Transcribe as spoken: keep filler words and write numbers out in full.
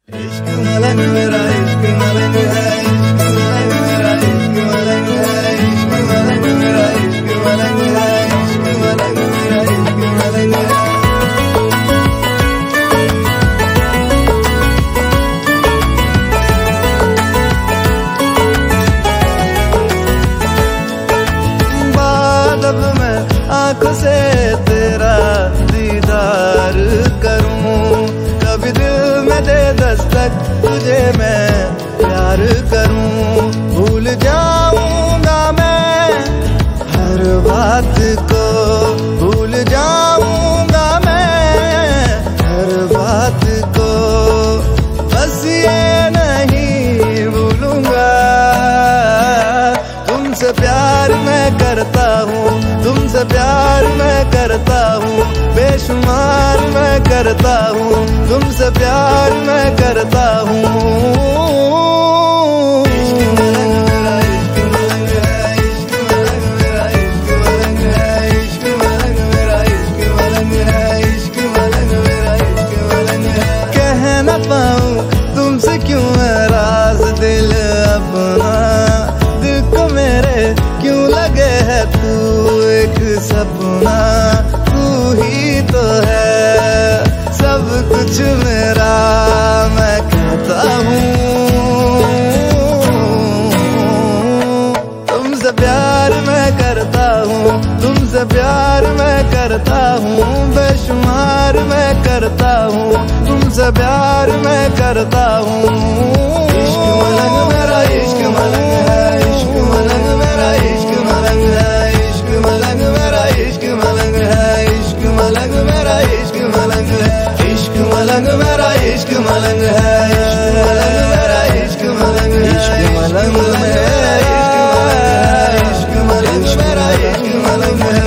इश्क मलंग मेरा इश्क मलंग है, इश्क मलंग मेरा इश्क मलंग है, इश्क मलंग मेरा इश्क मलंग है, इश्क मलंग मेरा इश्क मलंग है। बाद अब मैं आंखों से तेरा दीदार करूं, कभी दिल में दे दस्तक तुझे मैं प्यार करूं। भूल जाऊंगा मैं हर बात को, भूल जाऊंगा मैं हर बात को, बस ये नहीं भूलूंगा तुमसे प्यार मैं करता हूँ, तुमसे प्यार मैं करता हूँ, बेशुमार मैं करता हूँ, तुमसे प्यार मैं करता हूँ। इश्क मलंग मेरा इश्क मलंग है, इश्क मलंग मेरा इश्क मलंग है, इश्क मलंग मेरा इश्क मलंग है, इश्क मलंग मेरा इश्क मलंग है। कह न पाऊँ तुमसे क्यों है राज दिल अपना, दिल को मेरे क्यों लगे है तू एक सपना, तू ही तो है सब कुछ मेरा मैं कहता हूँ। तुमसे प्यार मैं करता हूँ, तुमसे प्यार मैं करता हूँ, बेशुमार मैं करता हूँ, तुमसे प्यार मैं करता हूँ। इश्क मलंग मेरा इश्क मलंग है, इश्क मलंग मेरा इश्क मलंग है, इश्क मलंग मेरा इश्क मलंग है, इश्क मलंग मेरा इश्क मलंग है, इश्क मलंग मेरा इश्क मलंग है, इश्क मलंग मेरा इश्क मलंग है, इश्क मलंग मेरा इश्क मलंग है, इश्क मलंग मेरा इश्क मलंग है।